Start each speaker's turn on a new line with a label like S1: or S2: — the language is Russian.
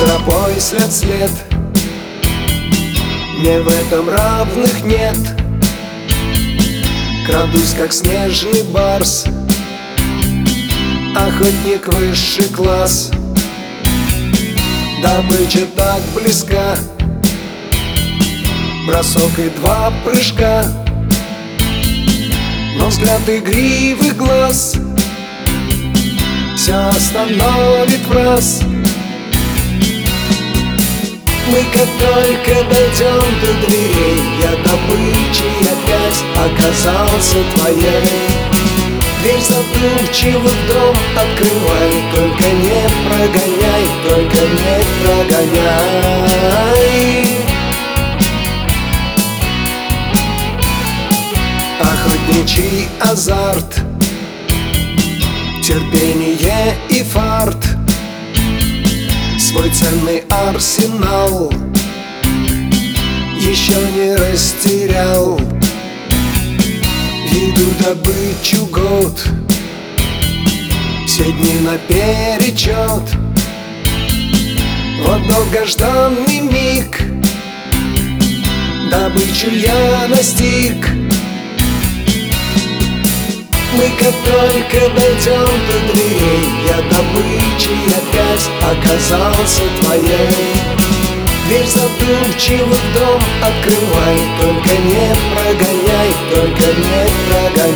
S1: тропой след. Мне в этом равных нет. Крадусь, как снежный барс, охотник высший класс. Добыча так близка, бросок и 2 прыжка, но взгляд игривых глаз все остановит враз. Мы как только дойдем до дверей, я добычей опять оказался твоей. Дверь задумчиво в дом открывай, только не прогоняй, только не прогоняй. Охотничий азарт, терпение и фарт, свой ценный арсенал еще не растерял. Веду добычу год, все дни наперечет. Вот долгожданный миг, добычу я настиг. Мы как только дойдем до дверей, я добычей опять оказался твоей. Дверь задумчиво в дом открывай, только не прогоняй, только не прогоняй.